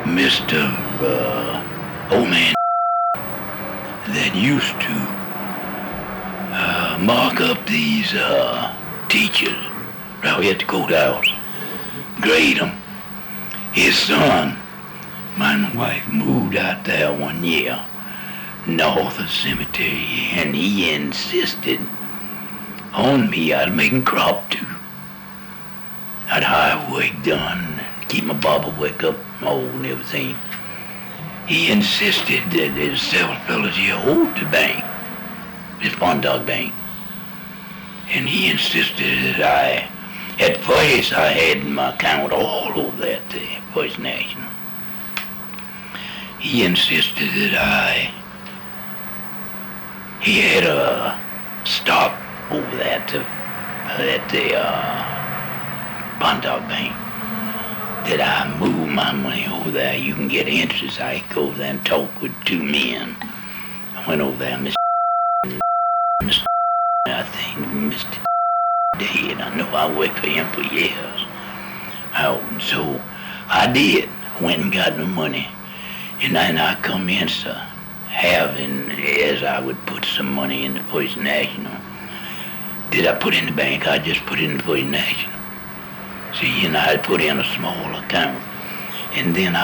Mr. Old Man that used to mark up these teachers right here at the courthouse, grade them. His son, my wife, moved out there one year north of the cemetery, and he insisted on me. I'd make him crop too. I'd hire work done, keep my barber work up, and everything. He insisted that there's several fellas here owed the bank, this Pond Dog Bank. And he insisted that at first I had my account all over that First National. He insisted that he had a stop over that at the Pond Dog Bank. That I move my money over there, you can get interest. I could go over there and talk with two men. I went over there, Mr. I think Mr. Dead. I know I worked for him for years. So I did. Went and got the money. And then I commenced having, as I would put some money in the First National. Did I put in the bank? I just put in the First National. See, and I'd put in a small account. And then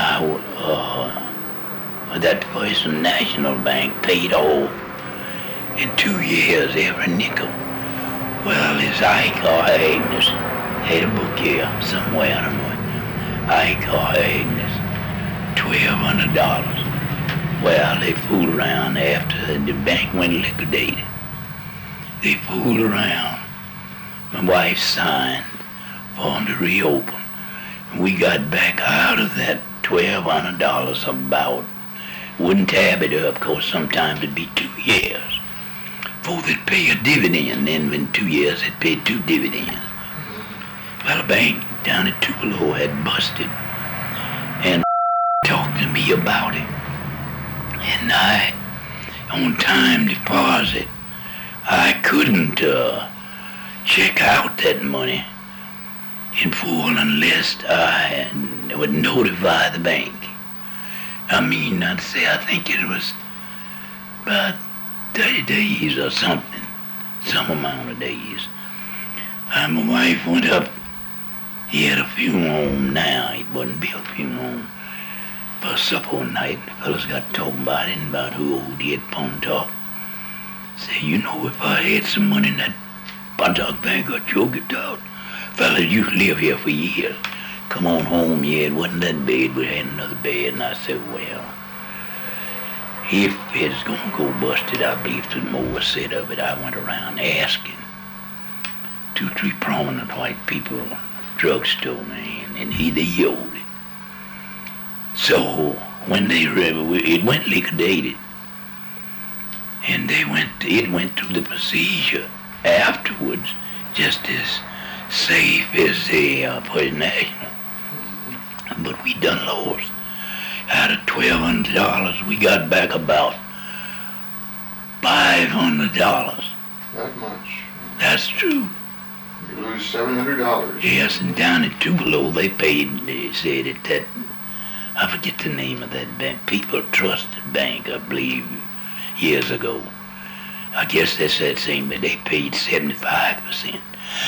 that First National Bank paid off in 2 years every nickel. Well, as Agnes had a book here somewhere, I don't know. Agnes, $1,200. Well, they fooled around after the bank went liquidated. They fooled around. My wife signed for them to reopen. We got back out of that $1,200 about. Wouldn't tab it up, because sometimes it'd be 2 years. Before they'd pay a dividend, then in 2 years they'd pay 2 dividends. Well, a bank down at Tupelo had busted and talked to me about it. And I, on time deposit, I couldn't check out that money in full unless I would notify the bank. I mean, I'd say I think it was about 30 days or something, some amount of days. My wife went up. He had a funeral home now. It wasn't built funeral home. For supper one night, the fellas got talking about it and about who owed he at Pontoc. Say, you know, if I had some money in that Pontoc Bank, I'd choke it out. Fellas used to live here for years. Come on home, yeah, it wasn't that bad. We had another bed, and I said, well, if it's gonna go busted, I believe the more said of it. I went around asking 2 or 3 prominent white people, drugstore man, and they owed it. So when it went liquidated, and it went through the procedure afterwards, just as safe as the First National. But we done lost. Out of $1,200, we got back about $500. That much? That's true. You lose $700. Yes, and down at Tupelo, they said that, I forget the name of that bank, People Trusted Bank, I believe, years ago. I guess that's that same, but they paid 75%.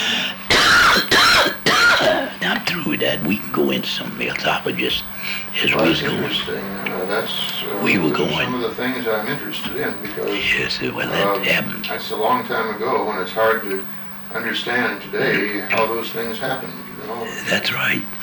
Now I'm through with that. We can go into something else. I would just, as we was going. Interesting. That's we were going. Some of the things I'm interested in, because yes, well, that happened. That's a long time ago, and it's hard to understand today how those things happened. You know? That's right.